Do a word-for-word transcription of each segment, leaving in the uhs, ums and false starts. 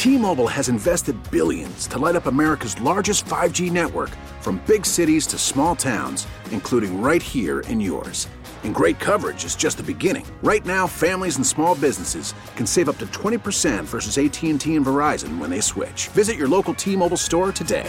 T-Mobile has invested billions to light up America's largest five G network, from big cities to small towns, including right here in yours. And great coverage is just the beginning. Right now, families and small businesses can save up to twenty percent versus A T and T and Verizon when they switch. Visit your local T-Mobile store today.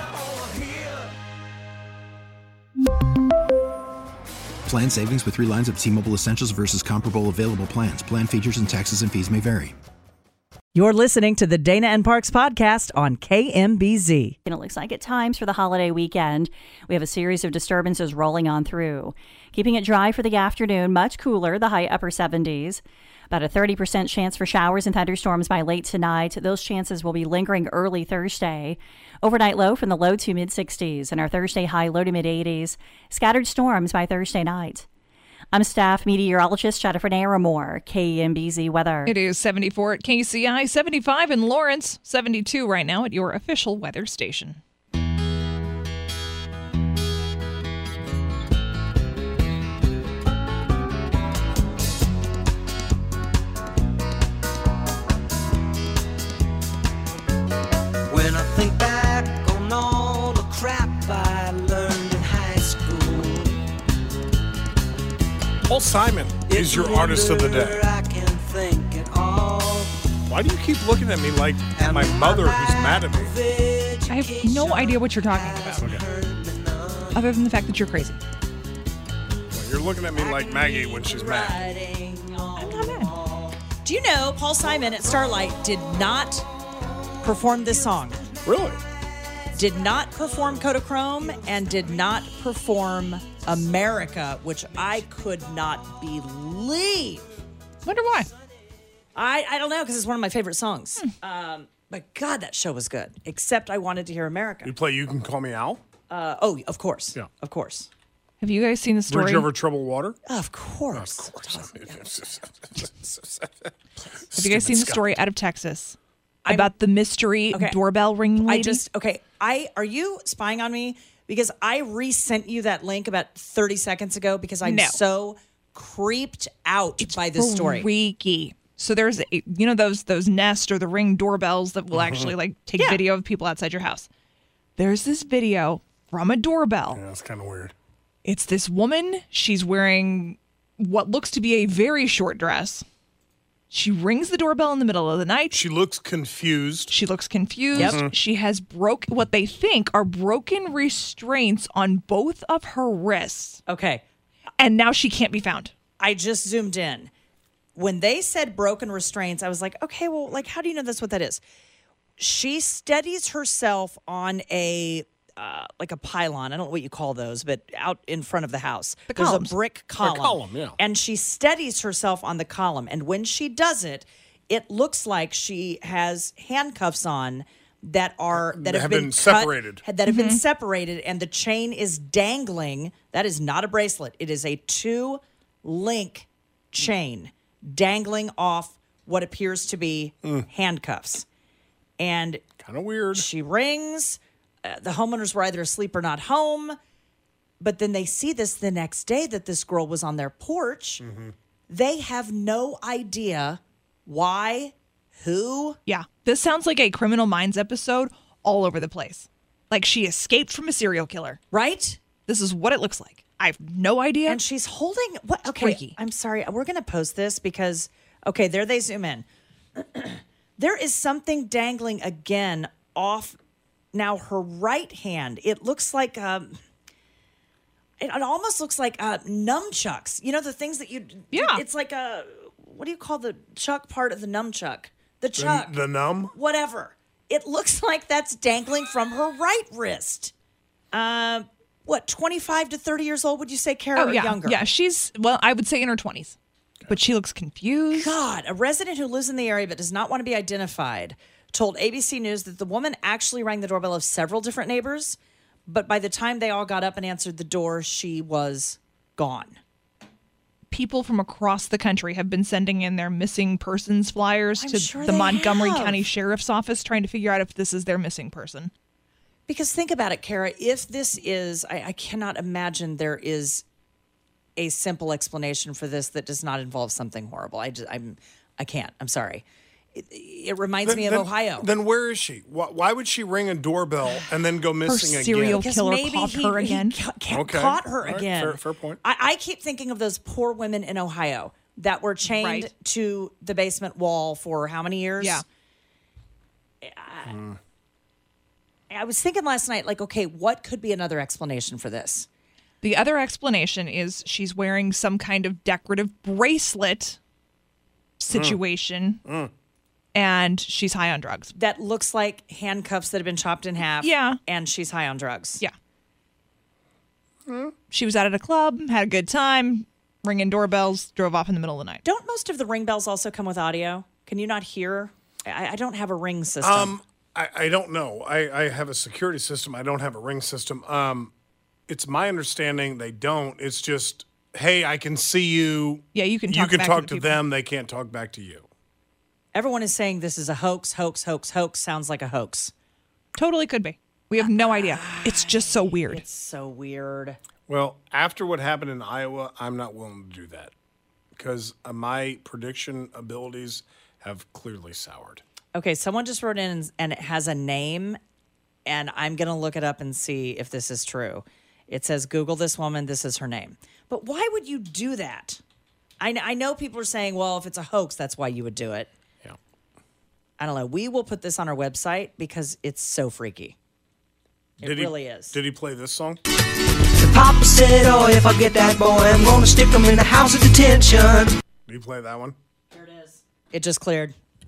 Plan savings with three lines of T-Mobile Essentials versus comparable available plans. Plan features and taxes and fees may vary. You're listening to the Dana and Parks podcast on K M B Z. And it looks like at times for the holiday weekend, we have a series of disturbances rolling on through. Keeping it dry for the afternoon, much cooler, the high upper seventies. About a thirty percent chance for showers and thunderstorms by late tonight. Those chances will be lingering early Thursday. Overnight low from the low to mid-sixties, and our Thursday high low to mid-eighties. Scattered storms by Thursday night. I'm staff meteorologist Jennifer Naramore, K M B Z weather. It is seventy-four at K C I, seventy-five in Lawrence, seventy-two right now at your official weather station. When I think back on all the crap I learned in high school. Paul Simon is your artist of the day. I can think it all. Why do you keep looking at me like my mother who's mad at me? I have no idea what you're talking about, Okay. other than the fact that you're crazy. Well, you're looking at me like Maggie when she's mad. I'm not mad. Do you know Paul Simon at Starlight did not perform this song? Really? Did not perform Kodachrome and did not perform America, which I could not believe. Wonder why. I, I don't know, because it's one of my favorite songs. Hmm. Um, but God, that show was good. Except I wanted to hear America. You play You Can Call Me Al? Uh, oh, of course. Yeah. Of course. Have you guys seen the story? Bridge Over Troubled Water? Of course. Of course. Have you guys seen the story out of Texas I'm- about the mystery Okay. doorbell ringing lady? I just, okay, I are you spying on me? Because I resent you that link about thirty seconds ago because I'm No. so creeped out by this story. Freaky. So there's, a, you know, those those Nest or the Ring doorbells that will actually like take Yeah. video of people outside your house. There's this video from a doorbell. Yeah, that's kind of weird. It's this woman. She's wearing what looks to be a very short dress. She rings the doorbell in the middle of the night. She looks confused. She looks confused. Yep. Mhm. She has broke what they think are broken restraints on both of her wrists. Okay, And now she can't be found. I just zoomed in. When they said broken restraints, I was like, okay, well, like, how do you know that's what that is? She steadies herself on a, uh, like a pylon. I don't know what you call those, but out in front of the house. The There's columns. a brick column. column, yeah. And she steadies herself on the column. And when she does it, it looks like she has handcuffs on that are that have, Have been, been cut- separated. that have been separated, and the chain is dangling. That is not a bracelet. It is a two link chain dangling off what appears to be handcuffs. And Kind of weird. she rings. Uh, the homeowners were either asleep or not home. But then they see this the next day that this girl was on their porch. They have no idea why, who. Yeah. This sounds like a Criminal Minds episode all over the place. Like she escaped from a serial killer. Right? This is what it looks like. I have no idea. And she's holding what? Okay, freaky. I'm sorry. We're going to post this because okay, there they zoom in. There is something dangling again off now her right hand. It looks like um, it, it almost looks like uh, nunchucks. You know the things that you Yeah. It's like a what do you call the chuck part of the nunchuck? The chuck. The, the numb? Whatever. It looks like that's dangling from her right wrist. Uh, what, twenty-five to thirty years old, would you say, Kara, oh, or yeah. younger? Yeah, she's, well, I would say in her twenties. But she looks confused. God, a resident who lives in the area but does not want to be identified told A B C News that the woman actually rang the doorbell of several different neighbors, but by the time they all got up and answered the door, she was gone. People from across the country have been sending in their missing persons flyers I'm to sure the they Montgomery have. County Sheriff's Office trying to figure out if this is their missing person. Because think about it, Kara, if this is, I, I cannot imagine there is a simple explanation for this that does not involve something horrible. I just, I'm, I can't. I'm sorry. It, it reminds me of then, Ohio. Then where is she? Why, why would she ring a doorbell and then go missing again? serial Because killer maybe caught he, her he again. ca- ca- Okay. caught her All right, again. fair- fair point. I, I keep thinking of those poor women in Ohio that were chained Right. to the basement wall for how many years? Yeah. Mm. I was thinking last night, like, okay, what could be another explanation for this? The other explanation is she's wearing some kind of decorative bracelet situation, Mm. and she's high on drugs. That looks like handcuffs that have been chopped in half. Yeah. And she's high on drugs. Yeah. She was out at a club, had a good time, ringing doorbells, drove off in the middle of the night. Don't most of the ring bells also come with audio? Can you not hear? I, I don't have a ring system. Um, I, I don't know. I, I have a security system. I don't have a ring system. Um, it's my understanding they don't. It's just, hey, I can see you. Yeah, you can You talk can back talk to to the people. them. They can't talk back to you. Everyone is saying this is a hoax, hoax, hoax, hoax. Sounds like a hoax. Totally could be. We have no idea. It's just so weird. It's so weird. Well, after what happened in Iowa, I'm not willing to do that because uh, my prediction abilities have clearly soured. Okay, someone just wrote in and, and it has a name, and I'm going to look it up and see if this is true. It says, Google this woman, this is her name. But why would you do that? I, kn- I know people are saying, well, if it's a hoax, that's why you would do it. Yeah. I don't know. We will put this on our website because it's so freaky. It Did he, really is. Did he play this song? The Papa said, oh, if I get that boy, I'm gonna stick him in the house of detention. Did he play that one? Here it is. It just cleared.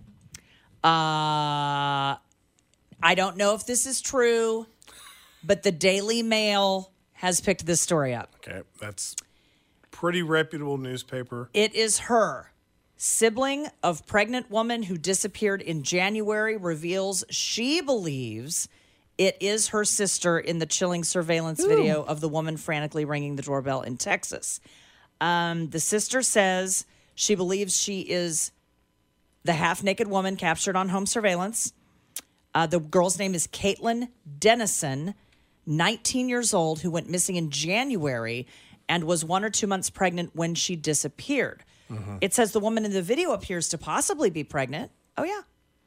Uh, I don't know if this is true, but the Daily Mail has picked this story up. Okay, that's pretty reputable newspaper. It is her. Sibling of pregnant woman who disappeared in January reveals she believes it is her sister in the chilling surveillance video of the woman frantically ringing the doorbell in Texas. Um, the sister says she believes she is the half-naked woman captured on home surveillance. Uh, the girl's name is Caitlin Dennison, nineteen years old, who went missing in January and was one or two months pregnant when she disappeared. Mm-hmm. It says the woman in the video appears to possibly be pregnant. Oh, yeah.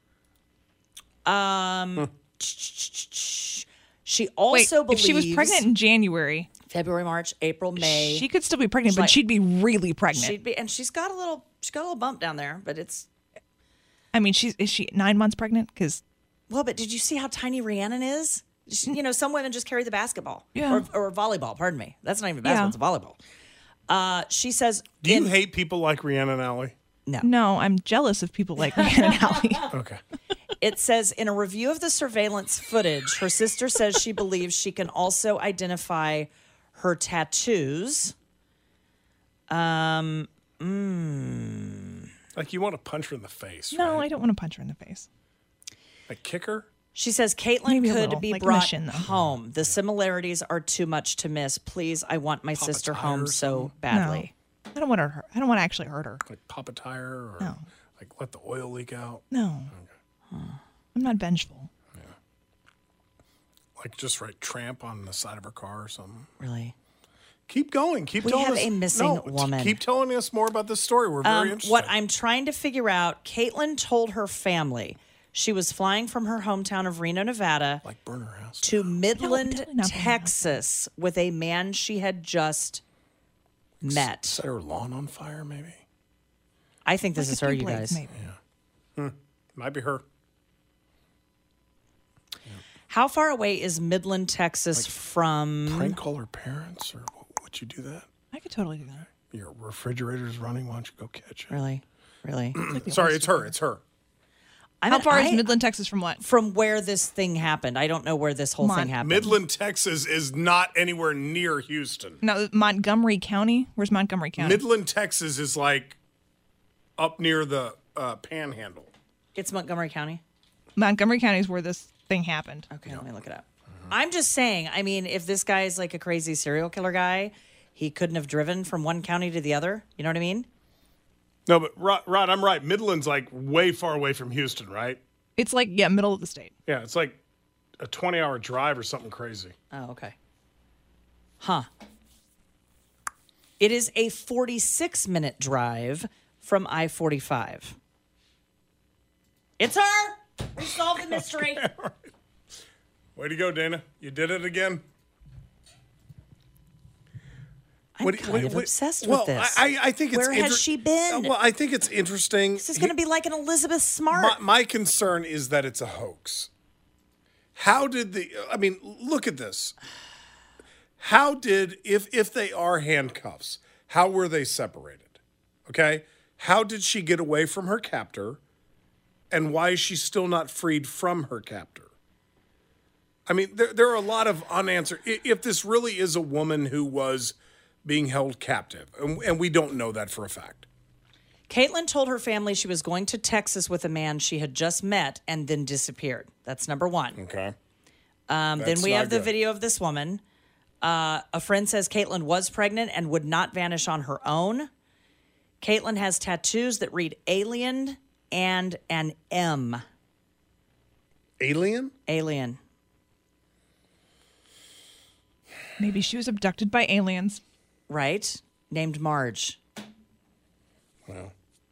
Um, She also Wait, believes... if she was pregnant in January, February, March, April, May... she could still be pregnant, but like- she'd be really pregnant. She'd be, and she's got a little, she's got a little bump down there, but it's... I mean, she's is she nine months pregnant? Because Well, but did you see how tiny Rhiannon is? She, you know, some women just carry the basketball. Yeah. Or, or volleyball, pardon me. That's not even Yeah. basketball, it's a volleyball. Uh, she says... Do you in- hate people like Rhiannon Alley? No. no, I'm jealous of people like Rhiannon Alley. Okay. It says, in a review of the surveillance footage, her sister says she believes she can also identify her tattoos. Um, mm. Like you want to punch her in the face, No, right? I don't want to punch her in the face. Like kick her? She says Caitlin Maybe a could little, be like in the brought shin, though. home. The similarities are too much to miss. Please, I want my Pop a sister tire home or so something? badly. No, I don't want to hurt. I don't want to actually hurt her. Like pop a tire or No. like let the oil leak out? No, I'm not vengeful. Like just write tramp on the side of her car or something? Really? Keep going. Keep We telling have us. a missing no, t- woman. Keep telling us more about this story. We're very Um, interested. what I'm trying to figure out, Caitlin told her family she was flying from her hometown of Reno, Nevada, like burn her house. to Midland, definitely not burn her Texas, with a man she had just met. Set her lawn on fire, maybe. I think this Like is a her, few you blades, guys. maybe. Might be her. How far away is Midland, Texas from... Prank call her parents, or w- would you do that? I could totally do that. Your refrigerator's running. Why don't you go catch it? Really? Really? Sorry, it's her. It's her. I How mean, far I- is Midland, Texas from what? From where this thing happened. I don't know where this whole Mon- thing happened. Midland, Texas is not anywhere near Houston. No, Montgomery County. Where's Montgomery County? Midland, Texas is like up near the uh, Panhandle. It's Montgomery County? Montgomery County is where this thing happened. Okay, let me look it up. I'm just saying, I mean, if this guy is like a crazy serial killer guy, he couldn't have driven from one county to the other. You know what I mean? No, but Rod, Rod, I'm right. Midland's like way far away from Houston, right? It's like, yeah, middle of the state. Yeah, it's like a twenty-hour drive or something crazy. Oh, okay. Huh. It is a forty-six minute drive from I forty-five. It's her. We solved the mystery. Way to go, Dana. You did it again. I'm What- kind what- of what- obsessed well, with this. I, I think it's Where has inter- she been? Uh, well, I think it's interesting. This is going to be like an Elizabeth Smart. My, my concern is that it's a hoax. How did the? I mean, look at this. How did if if they are handcuffs? How were they separated? Okay. How did she get away from her captor? And why is she still not freed from her captor? I mean, there there are a lot of unanswered. i- If this really is a woman who was being held captive, and, and we don't know that for a fact. Caitlin told her family she was going to Texas with a man she had just met and then disappeared. That's number one. Okay. Um, then That's we not have the good. video of this woman. Uh, a friend says Caitlin was pregnant and would not vanish on her own. Caitlin has tattoos that read alien and an M. Alien? Alien. Maybe she was abducted by aliens. Right? Named Marge. Well,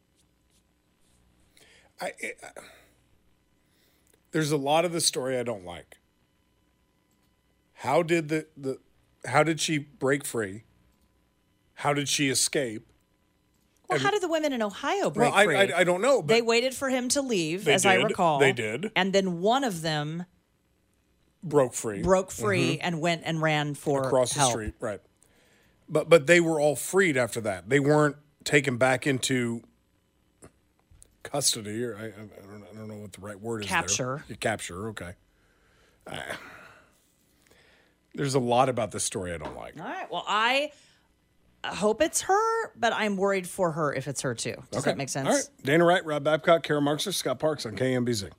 I, I there's a lot of the story I don't like. How did the, the how did she break free? How did she escape? Well, how did the women in Ohio break Well, I, free? I I don't know. But They waited for him to leave, They as I did. recall. They did. And then one of them broke free broke free and went and ran for Mm-hmm. across the help. street, right? But but they were all freed after that. They weren't taken back into custody, or I, I, I don't I don't know what the right word is. Capture. There. Capture. Okay. Uh, there's a lot about this story I don't like. All right. Well, I hope it's her, but I'm worried for her if it's her too. Does Okay. that make sense? All right. Dana Wright, Rob Babcock, Kara Markser, Scott Parks on K M B Z.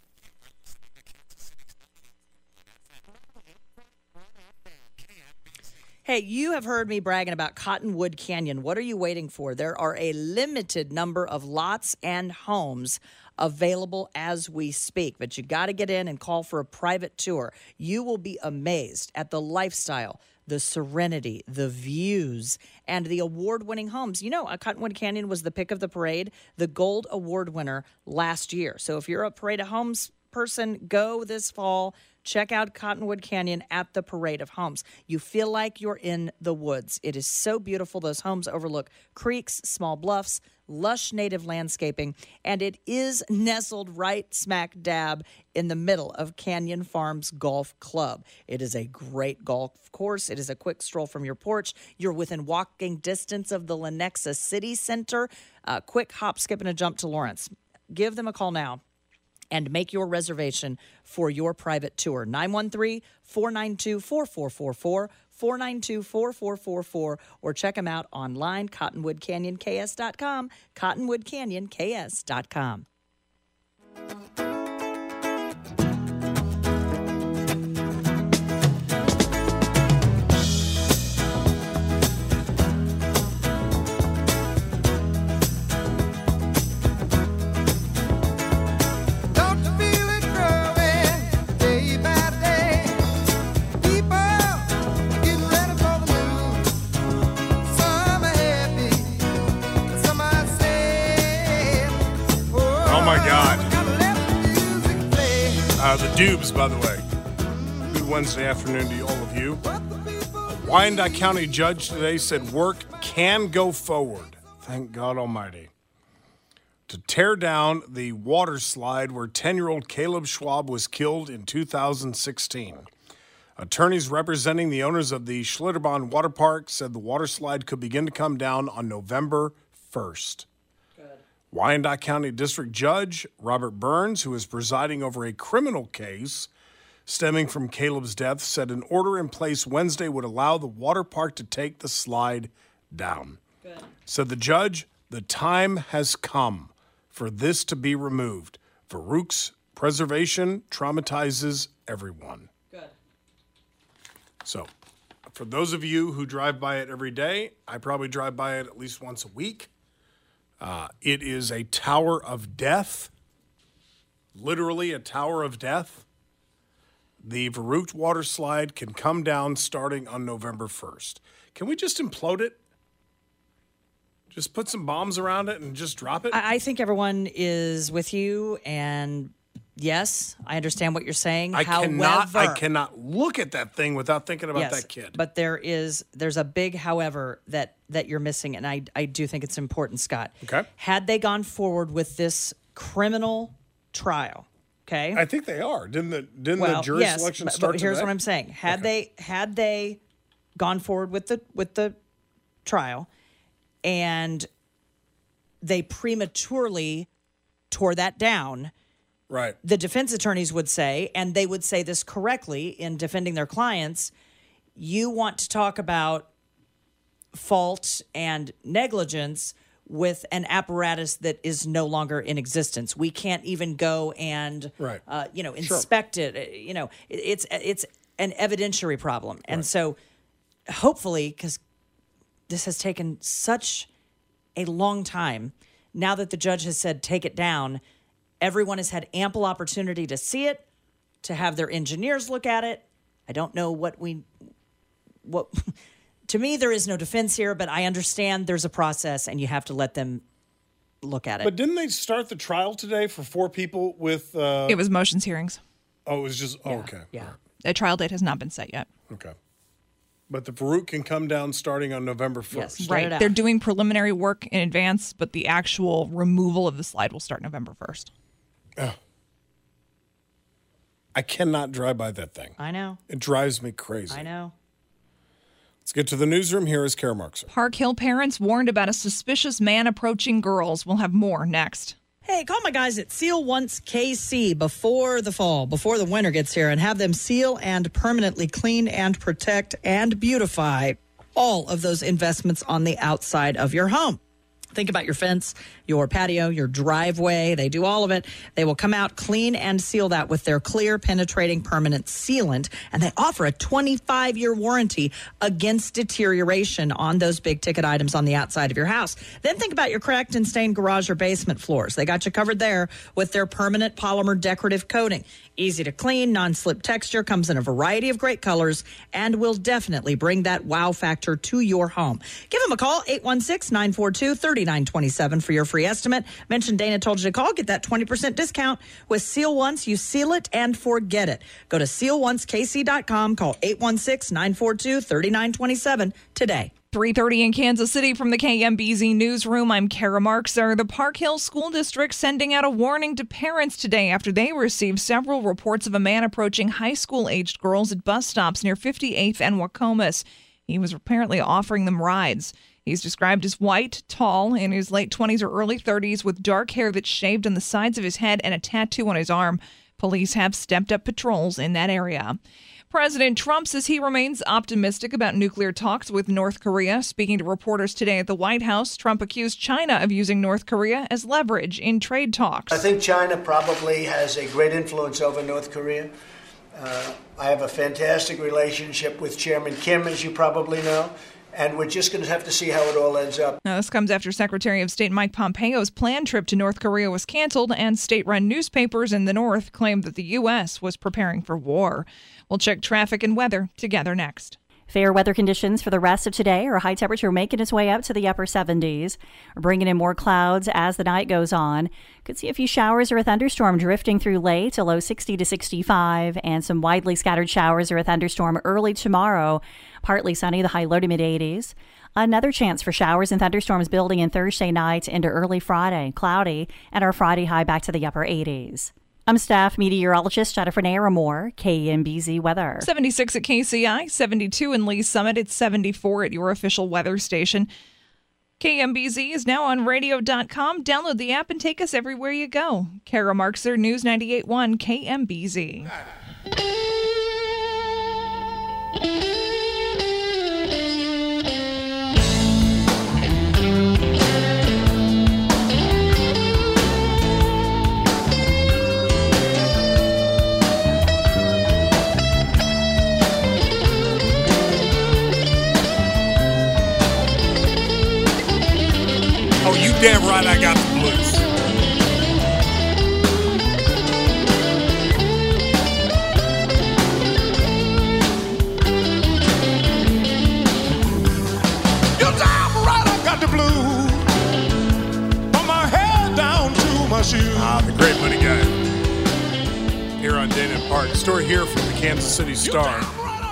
Hey, you have heard me bragging about Cottonwood Canyon. What are you waiting for? There are a limited number of lots and homes available as we speak, but you got to get in and call for a private tour. You will be amazed at the lifestyle, the serenity, the views, and the award-winning homes. You know, uh, Cottonwood Canyon was the pick of the parade, the gold award winner last year. So if you're a Parade of Homes person, go this fall. Check out Cottonwood Canyon at the Parade of Homes. You feel like you're in the woods. It is so beautiful. Those homes overlook creeks, small bluffs, lush native landscaping, and it is nestled right smack dab in the middle of Canyon Farms Golf Club. It is a great golf course. It is a quick stroll from your porch. You're within walking distance of the Lenexa City Center. Uh, quick hop, skip, and a jump to Lawrence. Give them a call now and make your reservation for your private tour. nine one three, four nine two, four four four four, four nine two, four four four four, or check them out online, cottonwood canyon k s dot com, cottonwood canyon k s dot com. Don't you feel it growing day by day? People are getting ready for the move. Some are happy, some are sad. Oh, my God. gotta let the music play. Uh, the Dubes, by the way. Good Wednesday afternoon to all of you. Wyandotte County judge today said work can go forward. Thank God Almighty. To tear down the water slide where ten-year-old Caleb Schwab was killed in two thousand sixteen. Attorneys representing the owners of the Schlitterbahn Water Park said the water slide could begin to come down on November first. Wyandotte County District Judge Robert Burns, who is presiding over a criminal case stemming from Caleb's death, said an order in place Wednesday would allow the water park to take the slide down. Good. Said the judge, the time has come for this to be removed. Farouk's preservation traumatizes everyone. Good. So, for those of you who drive by it every day, I probably drive by it at least once a week. Uh, it is a tower of death, literally a tower of death. The Farouk water slide can come down starting on November first. Can we just implode it? Just put some bombs around it and just drop it? I, I think everyone is with you, and yes, I understand what you're saying. I However, cannot I cannot look at that thing without thinking about yes, that kid. But there is there's a big however that that you're missing, and I I do think it's important, Scott. Okay. Had they gone forward with this criminal trial, okay? I think they are. Didn't the didn't well, the jury yes, selection but, start but here's today? what I'm saying. Had they had they gone forward with the with the trial and they prematurely tore that down, Right. the defense attorneys would say, and they would say this correctly in defending their clients, you want to talk about fault and negligence with an apparatus that is no longer in existence. We can't even go and, Right. uh, you know, Sure. inspect it. Uh, You know, it- it's it's an evidentiary problem. And so hopefully, because this has taken such a long time, now that the judge has said take it down, everyone has had ample opportunity to see it, to have their engineers look at it. I don't know what we, what, to me, there is no defense here, but I understand there's a process and you have to let them look at it. But didn't they start the trial today for four people with uh It was motions hearings. Oh, it was just oh, okay. yeah. A trial date has not been set yet. Okay. But the Farouk can come down starting on November first. Yes. Start it Right. out. They're doing preliminary work in advance, but the actual removal of the slide will start November first. I cannot drive by that thing. I know. It drives me crazy. I know. Let's get to the newsroom. Here is Kara Markser. Park Hill parents warned about a suspicious man approaching girls. We'll have more next. Hey, call my guys at Seal Once K C before the fall, before the winter gets here, and have them seal and permanently clean and protect and beautify all of those investments on the outside of your home. Think about your fence, your patio, your driveway. They do all of it. They will come out, clean, and seal that with their clear, penetrating, permanent sealant. And they offer a twenty-five year warranty against deterioration on those big ticket items on the outside of your house. Then think about your cracked and stained garage or basement floors. They got you covered there with their permanent polymer decorative coating. Easy to clean, non-slip texture, comes in a variety of great colors, and will definitely bring that wow factor to your home. Give them a call, eight one six, nine four two, three nine two seven for your free estimate. Mention Dana told you to call. Get that twenty percent discount with Seal Once. You seal it and forget it. Go to seal once k c dot com. Call eight one six, nine four two, three nine two seven today. three thirty in Kansas City from the K M B Z Newsroom. I'm Kara Markser. The Park Hill School District sending out a warning to parents today after they received several reports of a man approaching high school-aged girls at bus stops near fifty-eighth and Wacomas. He was apparently offering them rides. He's described as white, tall, in his late twenties or early thirties, with dark hair that's shaved on the sides of his head and a tattoo on his arm. Police have stepped up patrols in that area. President Trump says he remains optimistic about nuclear talks with North Korea. Speaking to reporters today at the White House, Trump accused China of using North Korea as leverage in trade talks. I think China probably has a great influence over North Korea. Uh, I have a fantastic relationship with Chairman Kim, as you probably know, and we're just going to have to see how it all ends up. Now, this comes after Secretary of State Mike Pompeo's planned trip to North Korea was canceled, and state-run newspapers in the North claimed that the U S was preparing for war. We'll check traffic and weather together next. Fair weather conditions for the rest of today. Our high temperature making its way up to the upper seventies. We're bringing in more clouds as the night goes on. Could see a few showers or a thunderstorm drifting through late, a low sixty to sixty-five, and some widely scattered showers or a thunderstorm early tomorrow. Partly sunny, the high low to mid eighties. Another chance for showers and thunderstorms building in Thursday night into early Friday. Cloudy, and our Friday high back to the upper eighties. I'm staff meteorologist Jennifer Naramore, K M B Z Weather. seventy-six at K C I, seventy-two in Lee Summit. It's seventy-four at your official weather station. K M B Z is now on radio dot com. Download the app and take us everywhere you go. Kara Markser, News ninety-eight point one K M B Z. Oh, you damn right I got the blues. You damn right I got the blues. on Dana and Park. Story here from the Kansas City Star.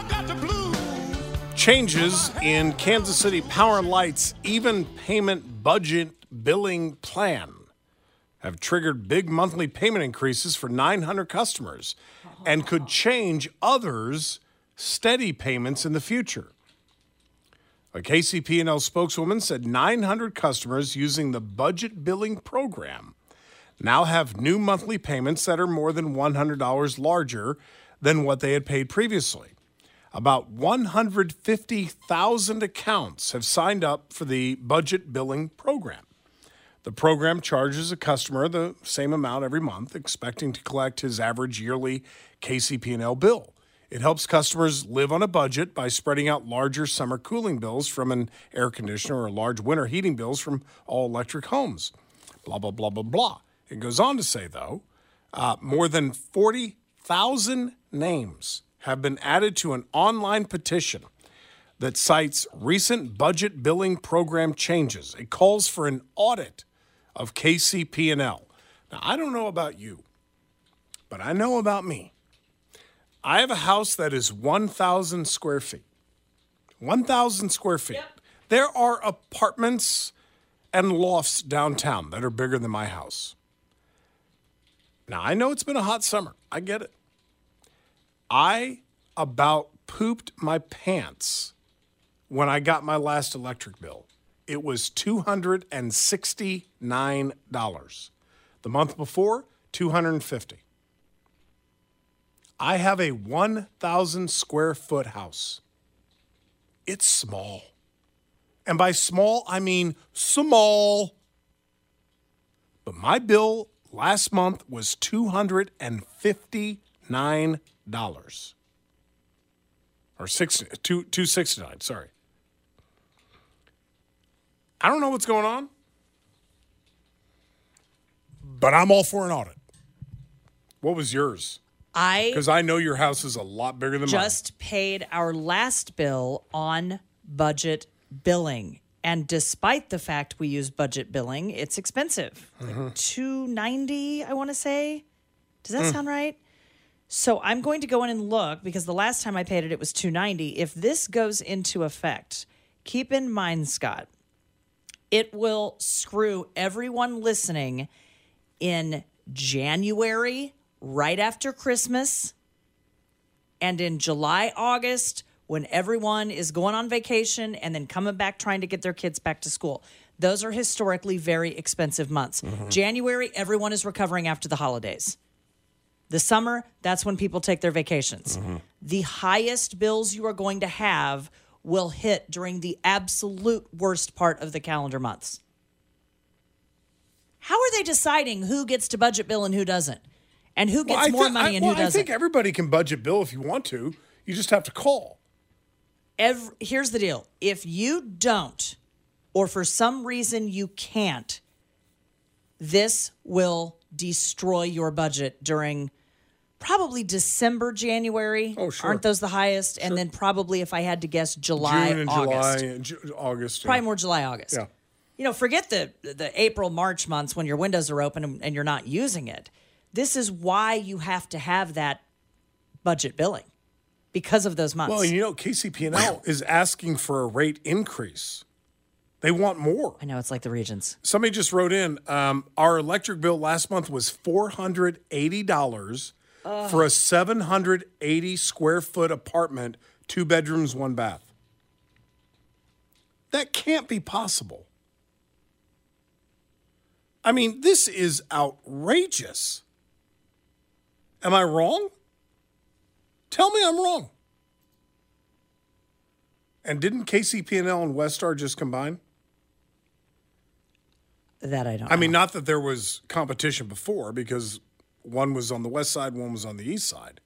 Changes in Kansas City Power and Light's even payment budget billing plan have triggered big monthly payment increases for nine hundred customers and could change others' steady payments in the future. A K C P N L spokeswoman said nine hundred customers using the budget billing program now have new monthly payments that are more than one hundred dollars larger than what they had paid previously. About one hundred fifty thousand accounts have signed up for the budget billing program. The program charges a customer the same amount every month, expecting to collect his average yearly K C P N L bill. It helps customers live on a budget by spreading out larger summer cooling bills from an air conditioner or large winter heating bills from all-electric homes. Blah, blah, blah, blah, blah. It goes on to say, though, uh, more than forty thousand names have been added to an online petition that cites recent budget billing program changes. It calls for an audit of K C P N L. Now, I don't know about you, but I know about me. I have a house that is one thousand square feet. one thousand square feet. Yep. There are apartments and lofts downtown that are bigger than my house. Now, I know it's been a hot summer. I get it. I about pooped my pants when I got my last electric bill. It was two hundred sixty-nine dollars. The month before, two hundred fifty dollars. I have a one thousand square foot house. It's small. And by small, I mean small. But my bill last month was two hundred fifty-nine dollars. Or six, two, two sixty-nine, sorry. I don't know what's going on, but I'm all for an audit. What was yours? I Because I know your house is a lot bigger than mine. just paid our last bill on budget billing. And despite the fact we use budget billing, it's expensive. Mm-hmm. Like two ninety, I want to say. Does that Mm. sound right? So I'm going to go in and look because the last time I paid it, it was two ninety. If this goes into effect, keep in mind, Scott, it will screw everyone listening in January, right after Christmas, and in July, August, when everyone is going on vacation and then coming back trying to get their kids back to school. Those are historically very expensive months. Mm-hmm. January, everyone is recovering after the holidays. The summer, that's when people take their vacations. Mm-hmm. The highest bills you are going to have will hit during the absolute worst part of the calendar months. How are they deciding who gets to budget bill and who doesn't? And who gets Well, I more think- money I, and well, who doesn't? I think everybody can budget bill if you want to. You just have to call. Every, here's the deal. If you don't, or for some reason you can't, this will destroy your budget during probably December, January. Oh, sure. Aren't those the highest? And then probably, if I had to guess, July, June and August. July, and Ju- August. yeah. Probably more July, August. Yeah. You know, forget the the April, March months when your windows are open and, and you're not using it. This is why you have to have that budget billing, because of those months. Well, you know, K C P N L is asking for a rate increase. They want more. I know, it's like the regions. Somebody just wrote in, um, our electric bill last month was four hundred eighty dollars for a seven hundred eighty square foot apartment, two bedrooms, one bath. That can't be possible. I mean, this is outrageous. Am I wrong? Tell me I'm wrong. And didn't K C P N L and Westar just combine? That I don't I know. mean, not that there was competition before, because one was on the west side, one was on the east side.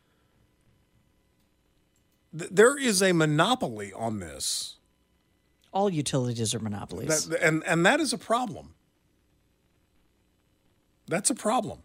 Th- There is a monopoly on this, All utilities are monopolies. that, and, and that is a problem. That's a problem.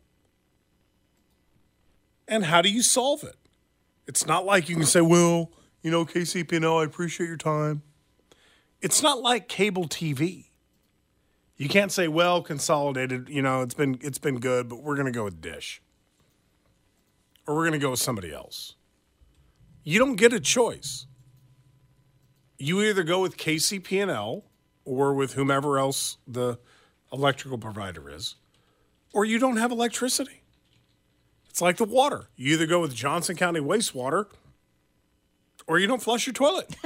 And how do you solve it? It's not like you can say, well, you know, K C P N L, I appreciate your time. It's not like cable T V. You can't say, well, Consolidated, you know, it's been it's been good, but we're going to go with Dish. or we're going to go with somebody else. You don't get a choice. You either go with K C P N L or with whomever else the electrical provider is, or you don't have electricity. It's like the water. You either go with Johnson County Wastewater or you don't flush your toilet.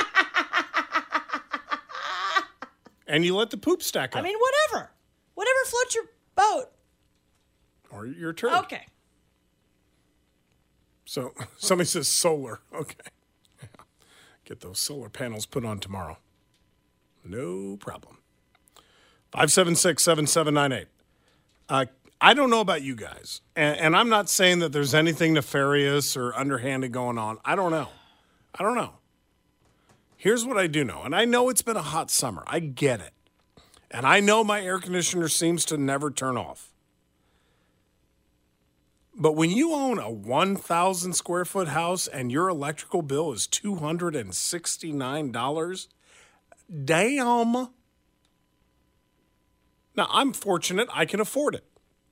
And you let the poop stack up. I mean, whatever. Whatever floats your boat. Or your turd. Okay. So somebody says solar. Okay. Get those solar panels put on tomorrow. No problem. five seven six, seven seven nine eight. Uh, I don't know about you guys, and, and I'm not saying that there's anything nefarious or underhanded going on. I don't know. I don't know. Here's what I do know, and I know it's been a hot summer. I get it. And I know my air conditioner seems to never turn off. But when you own a one thousand square foot house and your electrical bill is two hundred sixty-nine dollars, damn. Now, I'm fortunate I can afford it.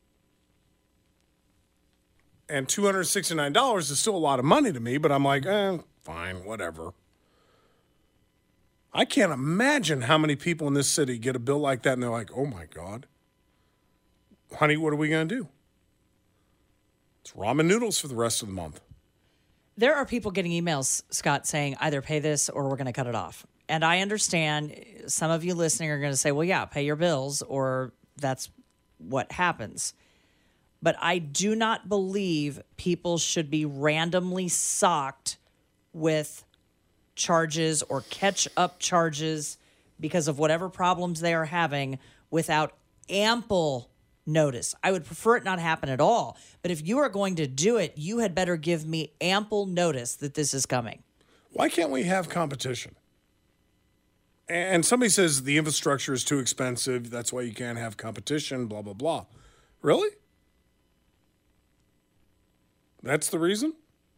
And two hundred sixty-nine dollars is still a lot of money to me, but I'm like, eh, fine, whatever. I can't imagine how many people in this city get a bill like that and they're like, oh my God. Honey, what are we going to do? It's ramen noodles for the rest of the month. There are people getting emails, Scott, saying either pay this or we're going to cut it off. And I understand some of you listening are going to say, well, yeah, pay your bills or that's what happens. But I do not believe people should be randomly socked with charges or catch-up charges because of whatever problems they are having without ample notice. I would prefer it not happen at all. But if you are going to do it, you had better give me ample notice that this is coming. Why can't we have competition? And somebody says the infrastructure is too expensive. That's why you can't have competition, blah, blah, blah. Really? That's the reason?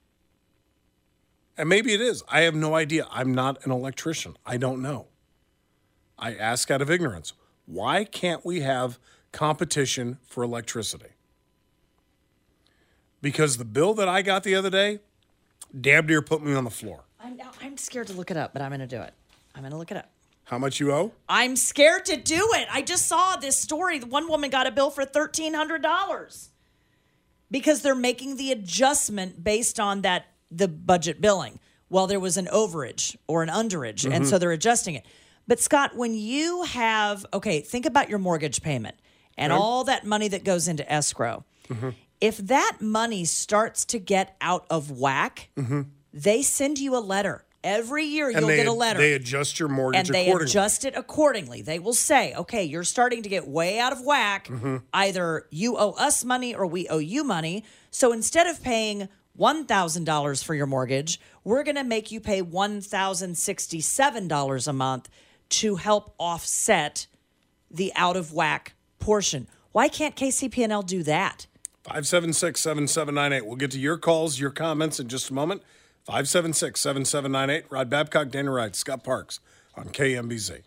And maybe it is. I have no idea. I'm not an electrician. I don't know. I ask out of ignorance. Why can't we have competition for electricity? Because the bill that I got the other day, damn near put me on the floor. I'm, I'm scared to look it up, but I'm going to do it. I'm going to look it up. How much you owe? I'm scared to do it. I just saw this story. One woman got a bill for thirteen hundred dollars because they're making the adjustment based on that the budget billing. Well, there was an overage or an underage, mm-hmm. and so they're adjusting it. But Scott, when you have, okay, think about your mortgage payment and okay. all that money that goes into escrow. Mm-hmm. If that money starts to get out of whack, mm-hmm. they send you a letter. Every year and you'll they, get a letter. They adjust your mortgage and they accordingly. adjust it accordingly. They will say, okay, you're starting to get way out of whack. Mm-hmm. Either you owe us money or we owe you money. So instead of paying one thousand dollars for your mortgage, we're going to make you pay one thousand sixty-seven dollars a month to help offset the out of whack portion. Why can't K C P N L do that? five seven six, seven seven nine eight. We'll get to your calls, your comments in just a moment. five seven six, seven seven nine eight. Rod Babcock, Dana Wright, Scott Parks on K M B Z.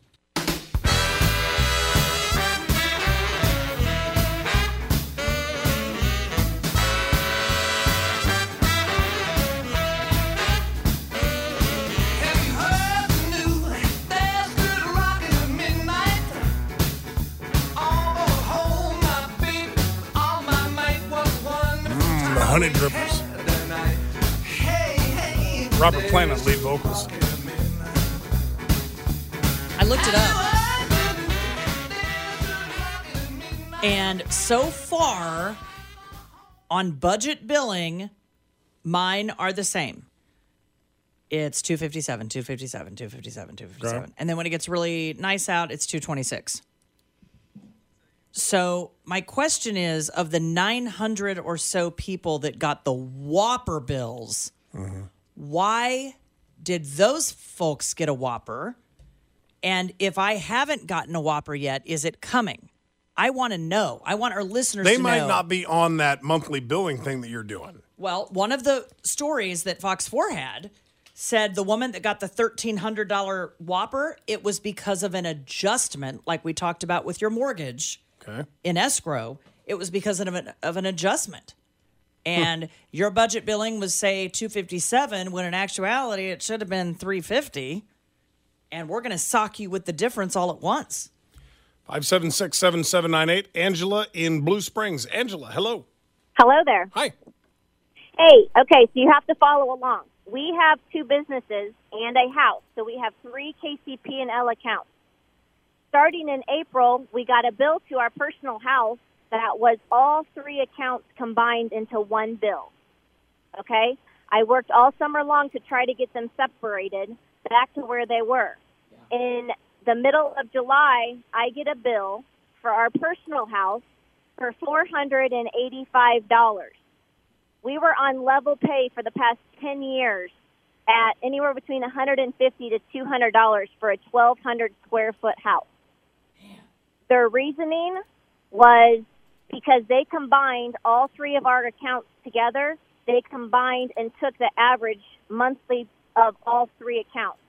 Honey Drippers. Robert Plant on lead vocals. I looked it up. And so far, on budget billing, mine are the same. It's two fifty-seven, two fifty-seven, two fifty-seven, two fifty-seven. Okay. And then when it gets really nice out, it's two twenty-six. So my question is, of the nine hundred or so people that got the Whopper bills, mm-hmm. why did those folks get a Whopper? And if I haven't gotten a Whopper yet, is it coming? I want to know. I want our listeners they to know. They might not be on that monthly billing thing that you're doing. Well, one of the stories that Fox four had said the woman that got the thirteen hundred dollars Whopper, it was because of an adjustment, like we talked about with your mortgage. Okay. In escrow, it was because of an, of an adjustment. and your budget billing was, say, two fifty-seven, when in actuality it should have been three fifty, and we're going to sock you with the difference all at once. five seven six, seven seven nine eight. Angela in Blue Springs. Angela, hello. Hello there. Hi. Hey, okay, so you have to follow along. We have two businesses and a house, so we have three K C P and L accounts. Starting in April, we got a bill to our personal house that was all three accounts combined into one bill. Okay? I worked all summer long to try to get them separated back to where they were. In the middle of July, I get a bill for our personal house for four hundred eighty-five dollars. We were on level pay for the past ten years at anywhere between one hundred fifty dollars to two hundred dollars for a twelve hundred square foot house. Their reasoning was because they combined all three of our accounts together. They combined and took the average monthly of all three accounts.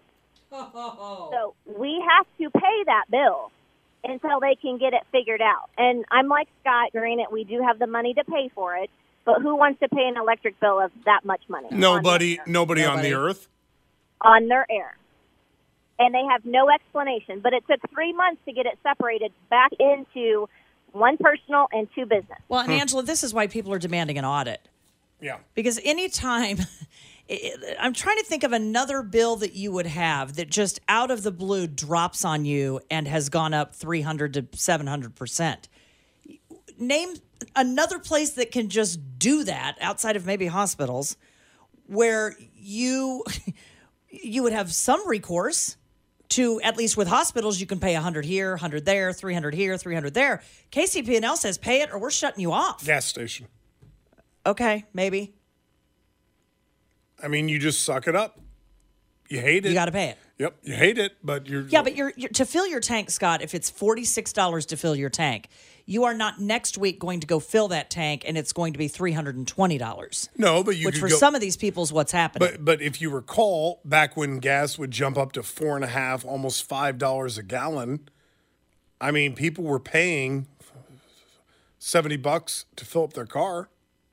Oh. So we have to pay that bill until they can get it figured out. And I'm like Scott, granted, we do have the money to pay for it, but who wants to pay an electric bill of that much money? Nobody, on nobody, nobody on the earth. On their air. And they have no explanation. But it took three months to get it separated back into one personal and two business. Well, and Angela, this is why people are demanding an audit. Yeah. Because anytime, I'm trying to think of another bill that you would have that just out of the blue drops on you and has gone up three hundred to seven hundred percent. Name another place that can just do that outside of maybe hospitals where you you would have some recourse to, at least with hospitals, you can pay one hundred here, one hundred there, three hundred here, three hundred there. K C P and L says pay it or we're shutting you off. Gas station. Okay, maybe. I mean, you just suck it up. You hate it. You got to pay it. Yep, you hate it, but you're... Yeah, but you're, you're to fill your tank, Scott, if it's forty-six dollars to fill your tank, you are not next week going to go fill that tank and it's going to be three hundred twenty dollars. No, but you Which could for go, some of these people is what's happening. But but if you recall, back when gas would jump up to four and a half, almost five dollars a gallon, I mean, people were paying seventy bucks to fill up their car,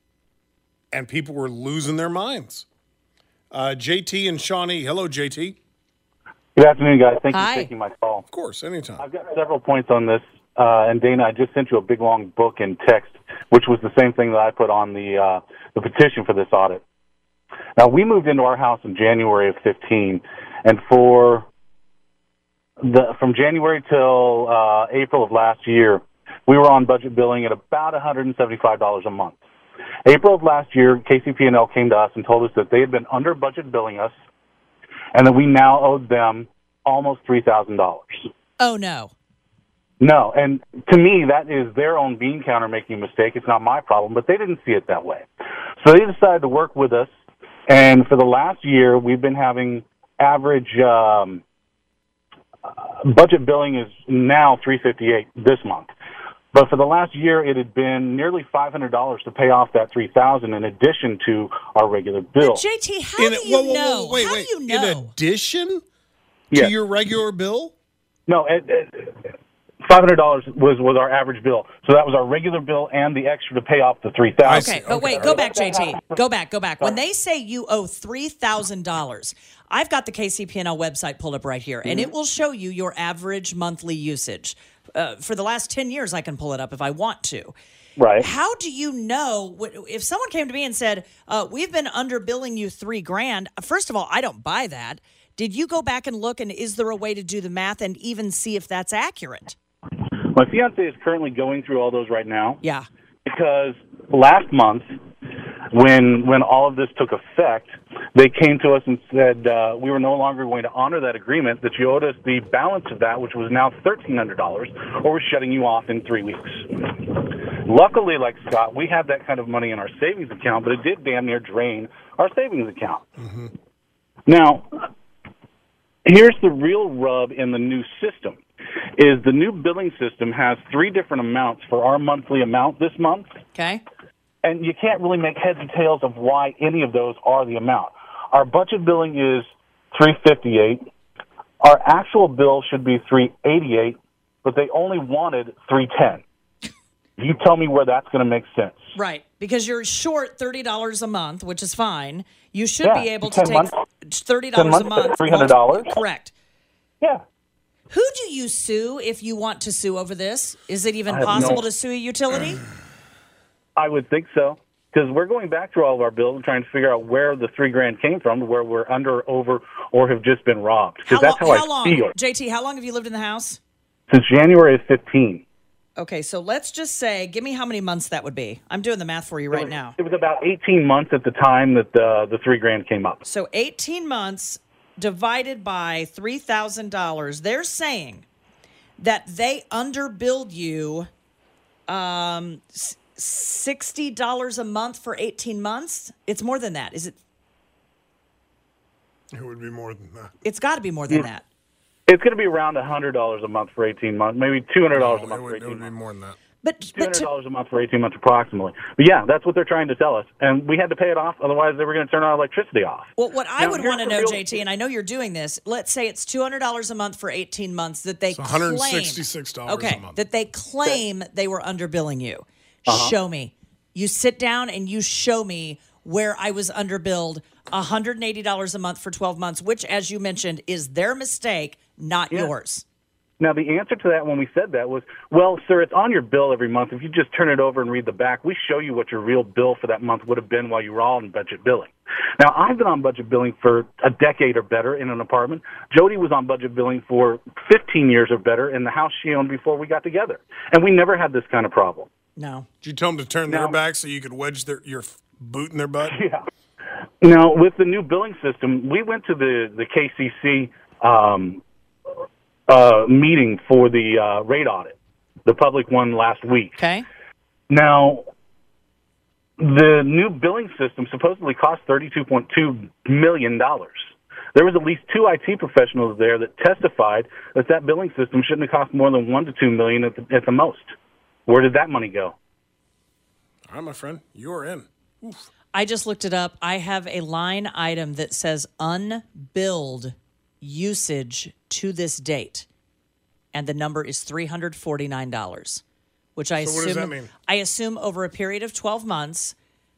and people were losing their minds. Uh, J T and Shawnee. Hello, J T. Good afternoon, guys. Thank you Hi. for taking my call. Of course, anytime. I've got several points on this. Uh, and Dana, I just sent you a big long book in text, which was the same thing that I put on the uh, the petition for this audit. Now, we moved into our house in January of fifteen, and for the from January till uh, April of last year, we were on budget billing at about one hundred seventy-five dollars a month. April of last year, K C P and L came to us and told us that they had been under budget billing us, and that we now owed them almost three thousand dollars. Oh, no. No, and to me, that is their own bean counter making a mistake. It's not my problem, but they didn't see it that way. So they decided to work with us, and for the last year, we've been having average um, uh, budget billing is now three hundred fifty-eight dollars this month. But for the last year, it had been nearly five hundred dollars to pay off that three thousand dollars in addition to our regular bill. But J T, how In- do you whoa, whoa, whoa, know? wait, how wait. do you know? In addition to Yes. your regular bill? No, it, it, five hundred dollars was, was our average bill. So that was our regular bill and the extra to pay off the three thousand dollars. Okay, but wait, go back, J T. Go back, go back. When they say you owe three thousand dollars, I've got the K C P and L website pulled up right here, and it will show you your average monthly usage. Uh, for the last ten years, I can pull it up if I want to. Right. How do you know what, if someone came to me and said, uh, we've been underbilling you three grand? First of all, I don't buy that. Did you go back and look, and is there a way to do the math and even see if that's accurate? My fiance is currently going through all those right now. Yeah. Because last month, when when all of this took effect, they came to us and said uh, we were no longer going to honor that agreement, that you owed us the balance of that, which was now thirteen hundred dollars, or we're shutting you off in three weeks. Luckily, like Scott, we had that kind of money in our savings account, but it did damn near drain our savings account. Mm-hmm. Now, here's the real rub in the new system, is the new billing system has three different amounts for our monthly amount this month. Okay. And you can't really make heads or tails of why any of those are the amount. Our budget billing is three hundred fifty-eight dollars. Our actual bill should be three hundred eighty-eight dollars, but they only wanted three hundred ten dollars. You tell me where that's going to make sense. Right, because you're short thirty dollars a month, which is fine. You should Yeah, be able to ten take months- thirty dollars a ten months, month. three hundred dollars. Correct. Yeah. Who do you sue if you want to sue over this? Is it even I have possible no- to sue a utility? I would think so. Because we're going back through all of our bills and trying to figure out where the three grand came from, where we're under, over, or have just been robbed. Because that's lo- how, how I long, feel. J T? How long have you lived in the house? Since January of fifteen. Okay, so let's just say, give me how many months that would be. I'm doing the math for you right now. It was about eighteen months at the time that the the three grand came up. So eighteen months divided by three thousand dollars. They're saying that they underbilled you um, sixty dollars a month for eighteen months. It's more than that. Is it? It would be more than that. It's got to be more than Yeah. that. It's going to be around one hundred dollars a month for eighteen months, maybe two hundred dollars No, a month it for would, eighteen it would months. be more than that. But, two but hundred to, dollars a month for eighteen months approximately. But yeah, that's what they're trying to tell us. And we had to pay it off, otherwise they were going to turn our electricity off. well, what I Now, would here's want to the know, real- J T, and I know you're doing this. Let's say it's two hundred dollars a month for eighteen months that they It's one hundred claim. sixty-six dollars Okay, a month. that they claim they were underbilling you. Uh-huh. Show me. You sit down and you show me where I was underbilled one hundred eighty dollars a month for twelve months, which, as you mentioned, is their mistake, not Yeah. yours. Now, the answer to that when we said that was, well, sir, it's on your bill every month. If you just turn it over and read the back, we show you what your real bill for that month would have been while you were all in budget billing. Now, I've been on budget billing for a decade or better in an apartment. Jody was on budget billing for fifteen years or better in the house she owned before we got together. And we never had this kind of problem. No. Did you tell them to turn No. their back so you could wedge their, your boot in their butt? Yeah. Now, with the new billing system, we went to the, the K C C um, uh, meeting for the uh, rate audit, the public one last week. Okay. Now, the new billing system supposedly cost thirty-two point two million dollars. There was at least two I T professionals there that testified that that billing system shouldn't have cost more than one to two million at the, at the most. Where did that money go? All right, my friend, you're in. Oof. I just looked it up. I have a line item that says unbilled usage to this date, and the number is three hundred forty-nine dollars, which I So assume what does that mean? I assume over a period of twelve months,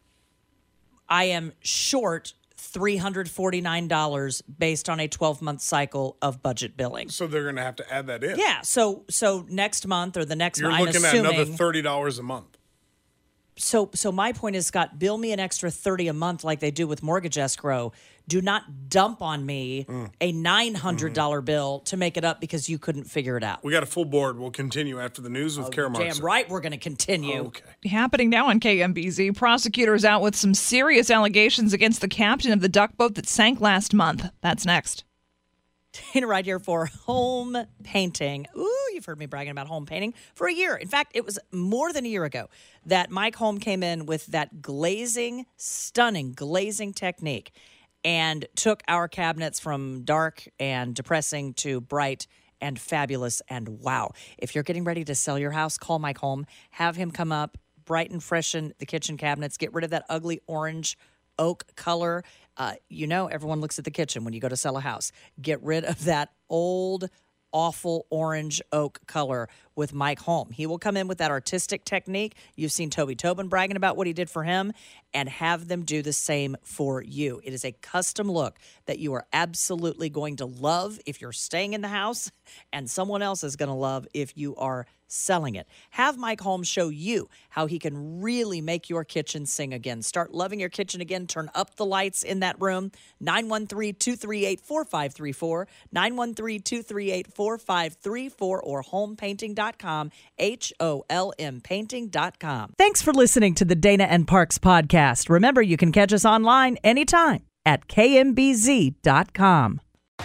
I am short three hundred forty-nine dollars based on a twelve-month cycle of budget billing. So they're going to have to add that in. Yeah, so so next month or the next You're month, I'm looking at assuming. another thirty dollars a month. So, so my point is, Scott, bill me an extra thirty a month like they do with mortgage escrow. Do not dump on me Mm. a nine hundred dollars bill to make it up because you couldn't figure it out. We got a full board. We'll continue after the news with Kara Damn Markson. right, we're going to continue. Okay. Happening now on K M B Z. Prosecutors out with some serious allegations against the captain of the duck boat that sank last month. That's next. Dana right here for home painting. Ooh, you've heard me bragging about home painting for a year. In fact, it was more than a year ago that Mike Holm came in with that glazing, stunning glazing technique and took our cabinets from dark and depressing to bright and fabulous and wow. If you're getting ready to sell your house, call Mike Holm. Have him come up, brighten, freshen the kitchen cabinets, get rid of that ugly orange oak color. Uh, you know, everyone looks at the kitchen when you go to sell a house. Get rid of that old, awful orange oak color with Mike Holm. He will come in with that artistic technique. You've seen Toby Tobin bragging about what he did for him, and have them do the same for you. It is a custom look that you are absolutely going to love if you're staying in the house, and someone else is going to love if you are selling it. Have Mike Holmes show you how he can really make your kitchen sing again. Start loving your kitchen again. Turn up the lights in that room. nine one three, two three eight, four five three four, nine one three, two three eight, four five three four, or home painting dot com, H O L M painting dot com. Thanks for listening to the Dana and Parks podcast. Remember, you can catch us online anytime at K M B Z dot com.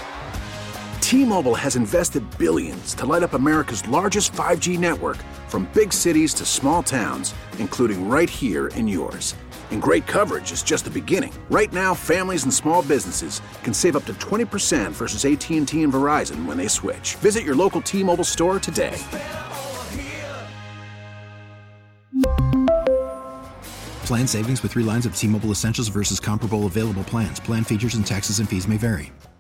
T-Mobile has invested billions to light up America's largest five G network, from big cities to small towns, including right here in yours. And great coverage is just the beginning. Right now, families and small businesses can save up to twenty percent versus A T and T and Verizon when they switch. Visit your local T-Mobile store today. Plan savings with three lines of T-Mobile Essentials versus comparable available plans. Plan features and taxes and fees may vary.